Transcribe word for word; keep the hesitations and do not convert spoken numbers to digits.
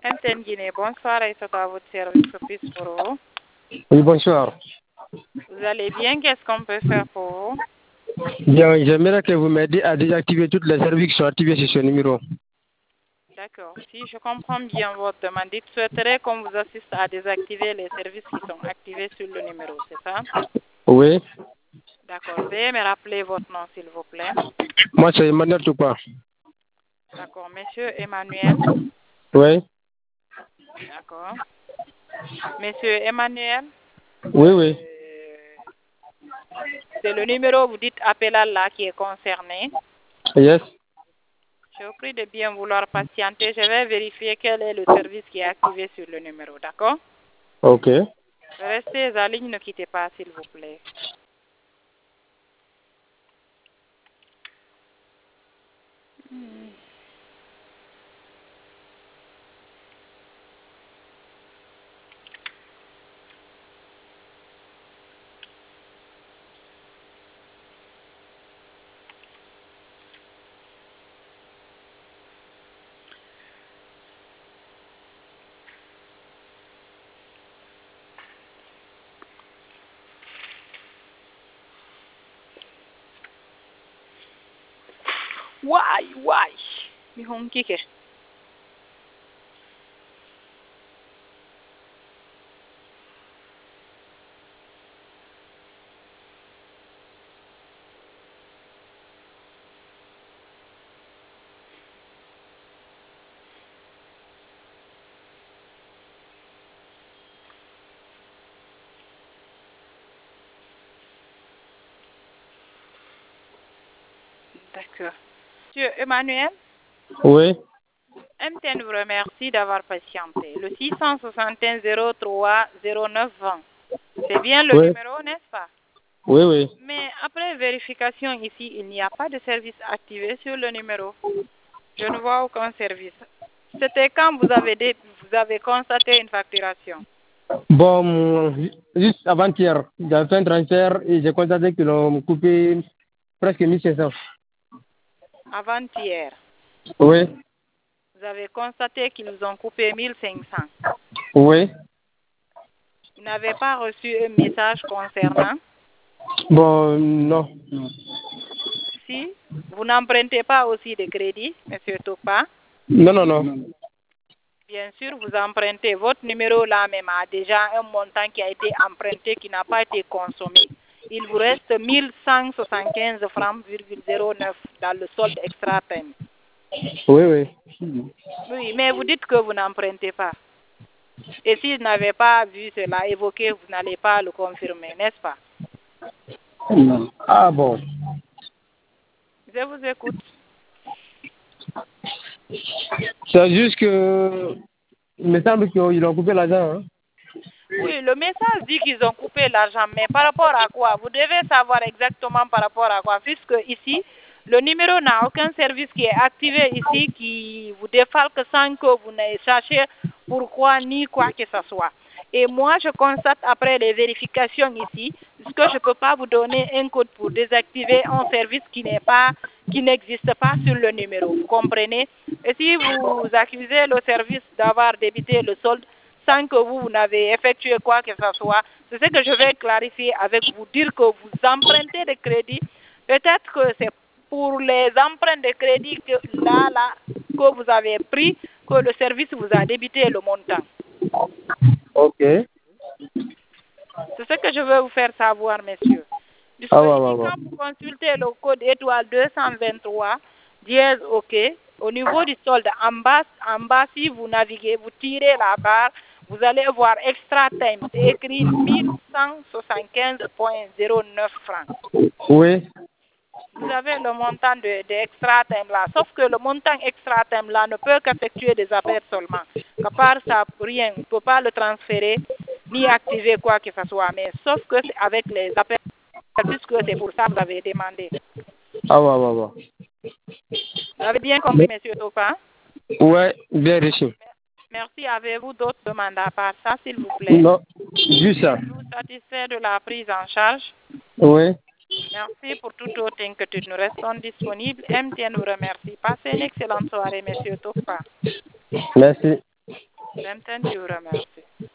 M T N Guinée, bonsoir et à votre service Office pour vous. Oui, bonsoir. Vous allez bien? Qu'est-ce qu'on peut faire pour vous? Bien, j'aimerais que vous m'aidiez à désactiver toutes les services qui sont activés sur ce numéro. D'accord. Si je comprends bien votre demande, il souhaiterait qu'on vous assiste à désactiver les services qui sont activés sur le numéro, c'est ça? Oui. D'accord. Veuillez me rappeler votre nom, s'il vous plaît. Moi, c'est Emmanuel Toupa. D'accord. Monsieur Emmanuel. Oui. D'accord. Monsieur Emmanuel. Oui, oui. Euh, c'est le numéro, vous dites appel à là qui est concerné. Yes. Je vous prie de bien vouloir patienter. Je vais vérifier quel est le service qui est activé sur le numéro, d'accord? Ok. Restez en ligne, ne quittez pas, s'il vous plaît. Hmm. Why, why? Mi honki ke. D'accord. Monsieur Emmanuel, Oui. M T N vous remercie d'avoir patienté. Le six cent soixante et un zéro trois zéro neuf vingt. C'est bien le Oui. numéro, n'est-ce pas? Oui, oui. Mais après vérification ici, il n'y a pas de service activé sur le numéro. Je ne vois aucun service. C'était quand vous avez, dé- vous avez constaté une facturation? Bon, juste avant-hier, j'ai fait un transfert et j'ai constaté qu'ils ont coupé presque mille cinq cents. Avant-hier. Oui. Vous avez constaté qu'ils vous ont coupé mille cinq cents. Oui. Vous n'avez pas reçu un message concernant? Bon, non. Si vous n'empruntez pas aussi de crédit, Monsieur Topa, Non, non, non. bien sûr, vous empruntez. Votre numéro là même a déjà un montant qui a été emprunté qui n'a pas été consommé. Il vous reste mille cent soixante-quinze francs, virgule zéro neuf dans le solde extra time. Oui, oui. Oui, mais vous dites que vous n'empruntez pas. Et si vous n'avez pas vu cela évoqué, vous n'allez pas le confirmer, n'est-ce pas? Ah bon. Je vous écoute. C'est juste que il me semble qu'ils ont coupé l'argent. Hein? Oui, le message dit qu'ils ont coupé l'argent, mais par rapport à quoi? Vous devez savoir exactement par rapport à quoi, puisque ici, le numéro n'a aucun service qui est activé ici qui vous défalque sans que vous n'ayez cherché pourquoi ni quoi que ce soit. Et moi, je constate après les vérifications ici, que je ne peux pas vous donner un code pour désactiver un service qui n'est pas, qui n'existe pas sur le numéro. Vous comprenez? Et si vous accusez le service d'avoir débité le solde sans que vous, vous n'avez effectué quoi que ce soit, c'est ce que je vais clarifier avec vous, dire que vous empruntez des crédits. Peut-être que c'est pour les emprunts de crédit que là, là, que vous avez pris, que le service vous a débité le montant. Ok. C'est ce que je veux vous faire savoir, messieurs. Puisque Ah, ouais, ici, ouais, ouais. quand vous consultez le code étoile deux cent vingt-trois, dièse OK, au niveau du solde, en bas, en bas, si vous naviguez, vous tirez la barre, vous allez voir extra time, c'est écrit mille cent soixante-quinze virgule zéro neuf francs. Oui. Vous avez le montant de, de extra time là, sauf que le montant extra time là ne peut qu'effectuer des appels seulement. À part ça, rien, on ne peut pas le transférer ni activer quoi que ce soit, mais sauf que c'est avec les appels, puisque c'est pour ça que vous avez demandé. Ah, ouais, ouais, ouais. Vous avez bien compris, monsieur Topa? Ouais, bien reçu. Merci. Avez-vous d'autres demandes à part ça, s'il vous plaît? Non, juste ça. Êtes-vous satisfait de la prise en charge? Oui. Merci pour toute autre inquiétude. Nous restons disponibles. M T N vous remercie. Passez une excellente soirée, monsieur Topa. Merci. C'est entendu, je vous remercie.